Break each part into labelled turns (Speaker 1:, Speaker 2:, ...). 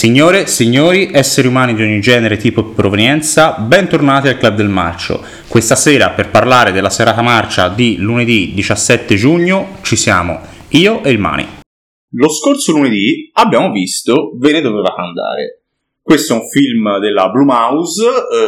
Speaker 1: Signore, signori, esseri umani di ogni genere, tipo e provenienza, bentornati al Club del Marcio. Questa sera, per parlare della serata marcia di lunedì 17 giugno, ci siamo io e il Mani.
Speaker 2: Lo scorso lunedì abbiamo visto Ve ne doveva andare. Questo è un film della Blumhouse,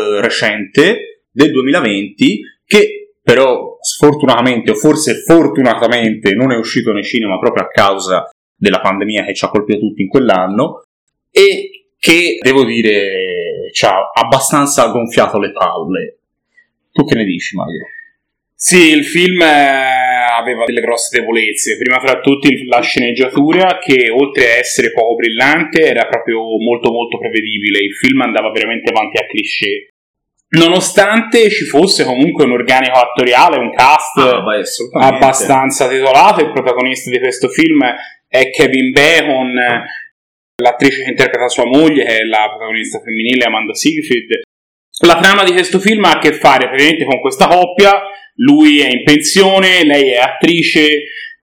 Speaker 2: recente, del 2020, che però sfortunatamente, o forse fortunatamente, non è uscito nei cinema proprio a causa della pandemia che ci ha colpito tutti in quell'anno, e che, devo dire, ci ha abbastanza gonfiato le palle. Tu che ne dici, Mario?
Speaker 3: Sì, il film aveva delle grosse debolezze. Prima fra tutti la sceneggiatura, che oltre a essere poco brillante era proprio molto molto prevedibile. Il film andava veramente avanti a cliché, nonostante ci fosse comunque un organico attoriale, un cast abbastanza titolato. Il protagonista di questo film è Kevin Bacon, l'attrice che interpreta sua moglie, che è la protagonista femminile, Amanda Seyfried. La trama di questo film ha a che fare praticamente con questa coppia. Lui è in pensione, lei è attrice,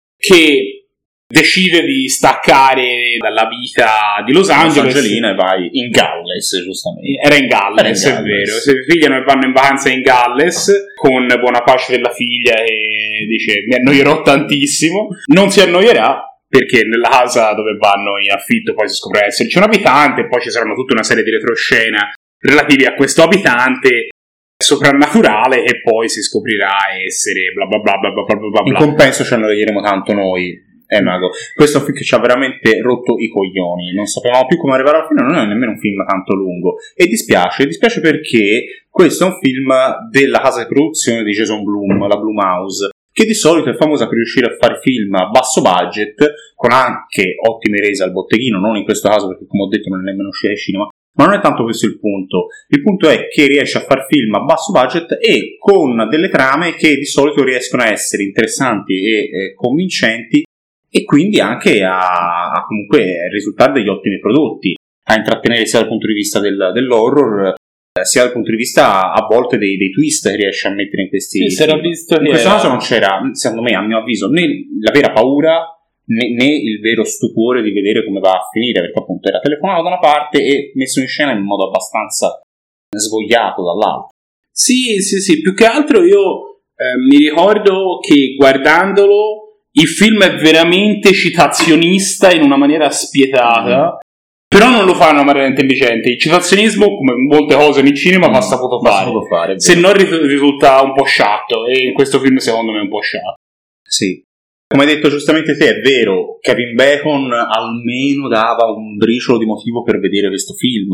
Speaker 3: che decide di staccare dalla vita di Los Angeles.
Speaker 2: Angelina, e vai in Galles, giustamente.
Speaker 3: Era in Galles, è vero. Si pigliano e vanno in vacanza in Galles, con buona pace della figlia, e dice: mi annoierò tantissimo. Non si annoierà, perché nella casa dove vanno in affitto poi si scopre esserci un abitante, e poi ci saranno tutta una serie di retroscena relativi a questo abitante soprannaturale, e poi si scoprirà essere bla bla bla bla bla bla bla.
Speaker 2: In compenso ci annoieremo tanto noi, Mago. Questo è un film che ci ha veramente rotto i coglioni, non sapevamo più come arrivare alla fine. Non è nemmeno un film tanto lungo, e dispiace perché questo è un film della casa di produzione di Jason Blum, la Blumhouse, che di solito è famosa per riuscire a fare film a basso budget, con anche ottime rese al botteghino, non in questo caso perché, come ho detto, non è nemmeno uscire ai cinema. Ma non è tanto questo il punto. Il punto è che riesce a far film a basso budget e con delle trame che di solito riescono a essere interessanti e convincenti, e quindi anche a comunque risultare degli ottimi prodotti, a intrattenere sia dal punto di vista dell'horror, sia dal punto di vista a volte dei twist che riesce a mettere in questi film. In questo caso non c'era, secondo me, a mio avviso, né la vera paura né il vero stupore di vedere come va a finire, perché appunto era telefonato da una parte e messo in scena in modo abbastanza svogliato dall'altra.
Speaker 3: Sì, più che altro io mi ricordo che guardandolo il film è veramente citazionista in una maniera spietata, però non lo fa in una maniera intelligente. Il citazionismo, come molte cose nel cinema, va saputo fare, se no risulta un po' sciatto, e in questo film secondo me è un po' sciatto.
Speaker 2: Sì. Come hai detto giustamente te, è vero, Kevin Bacon almeno dava un briciolo di motivo per vedere questo film,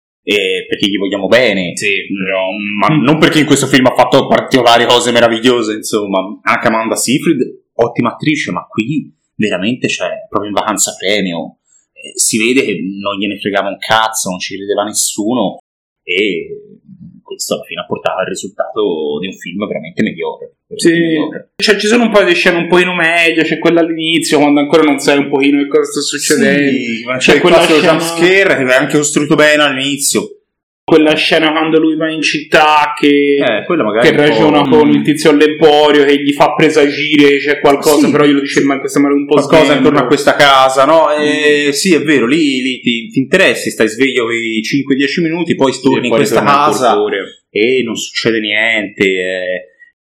Speaker 2: perché gli vogliamo bene,
Speaker 3: sì,
Speaker 2: però, ma non perché in questo film ha fatto particolari cose meravigliose, insomma. Anche Amanda Seyfried, ottima attrice, ma qui veramente c'è proprio in vacanza premio. Si vede che non gliene fregava un cazzo, non ci credeva nessuno, e questo alla fine ha portato al risultato di un film veramente mediocre.
Speaker 3: Sì, cioè ci sono un po' di scene un pochino meglio, c'è quella all'inizio quando ancora non sai un pochino che cosa sta succedendo.
Speaker 2: Sì, ma c'è quella scena jumpscare che è anche costruito bene all'inizio.
Speaker 3: Quella scena quando lui va in città che ragiona con il tizio all'emporio, che gli fa presagire c'è qualcosa, però glielo dice ma in questa maniera un po'
Speaker 2: qualcosa intorno a questa casa, no? Sì, è vero, lì ti interessi, stai sveglio i 5-10 minuti, poi torni in questa casa e non succede niente.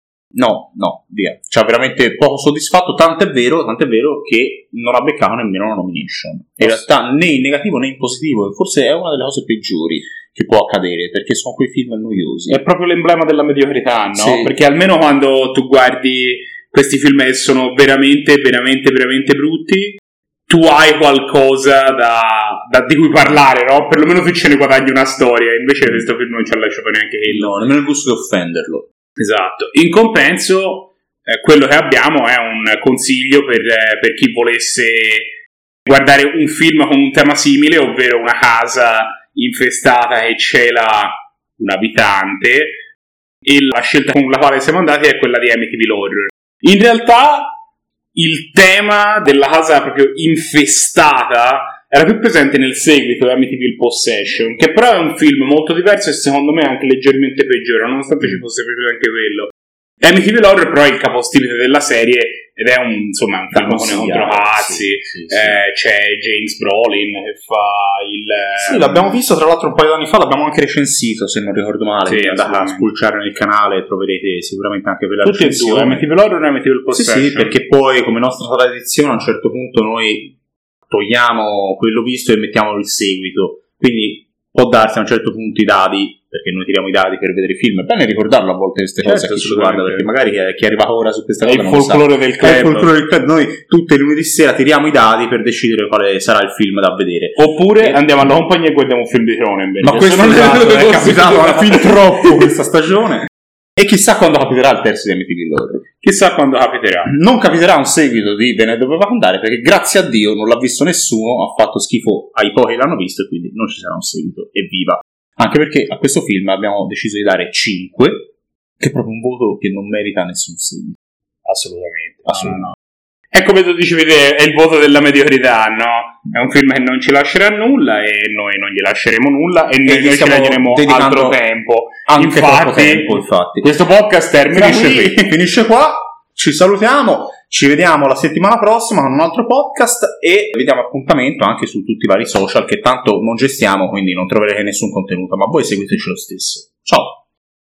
Speaker 2: No, via. Cioè, veramente poco soddisfatto, tant'è vero che non ha beccato nemmeno una nomination. In realtà né in negativo né in positivo, forse è una delle cose peggiori che può accadere, perché sono quei film noiosi.
Speaker 3: È proprio l'emblema della mediocrità, no?
Speaker 2: Sì.
Speaker 3: Perché almeno quando tu guardi questi film che sono veramente, veramente, veramente brutti, tu hai qualcosa di cui parlare, no? Perlomeno tu ce ne guadagni una storia, invece questo film non ci ha lasciato neanche quello.
Speaker 2: No, nemmeno il gusto di offenderlo.
Speaker 3: Esatto. In compenso, quello che abbiamo è un consiglio per chi volesse guardare un film con un tema simile, ovvero una casa infestata che cela un abitante, e la scelta con la quale siamo andati è quella di Amityville Horror. In realtà il tema della casa proprio infestata era più presente nel seguito di Amityville Possession, che però è un film molto diverso e secondo me anche leggermente peggiore, nonostante ci fosse piaciuto anche quello. Amityville Horror però è il capostipite della serie ed è un film con i controcazzi. C'è James Brolin che fa il...
Speaker 2: Sì, l'abbiamo visto tra l'altro un paio di anni fa, l'abbiamo anche recensito se non ricordo male.
Speaker 3: Sì,
Speaker 2: andate a spulciare nel canale, troverete sicuramente anche per la
Speaker 3: tutti
Speaker 2: recensione.
Speaker 3: e due, Amityville Horror e Amityville Possession.
Speaker 2: Sì, perché poi come nostra tradizione a un certo punto noi togliamo quello visto e mettiamo il seguito, quindi può darsi a un certo punto i dadi, perché noi tiriamo i dadi per vedere i film. È bene ricordarlo a volte queste cose a chi ci guarda, perché magari chi è arrivato ora su questa cosa
Speaker 3: è il folklore del club.
Speaker 2: È il folklore del club. Noi tutte le lunedì sera tiriamo i dadi per decidere quale sarà il film da vedere.
Speaker 3: Oppure andiamo alla compagnia e guardiamo un film di Cronenberg.
Speaker 2: Ma questo non è capitato fin troppo questa stagione. E chissà quando capiterà il terzo di Amityville Horror.
Speaker 3: Chissà quando capiterà.
Speaker 2: Non capiterà un seguito di Ve ne doveva andare, perché grazie a Dio non l'ha visto nessuno, ha fatto schifo ai pochi che l'hanno visto e quindi non ci sarà un seguito. Evviva! Anche perché a questo film abbiamo deciso di dare 5, che è proprio un voto che non merita nessun seguito.
Speaker 3: Assolutamente. È come tu dicevi te, è il voto della mediocrità, no? È un film che non ci lascerà nulla e noi non gli lasceremo nulla e noi ci dedicheremo altro tempo.
Speaker 2: Anche troppo tempo, infatti.
Speaker 3: Questo podcast
Speaker 2: finisce qua, ci salutiamo, ci vediamo la settimana prossima con un altro podcast e vediamo appuntamento anche su tutti i vari social che tanto non gestiamo, quindi non troverete nessun contenuto, ma voi seguiteci lo stesso. Ciao!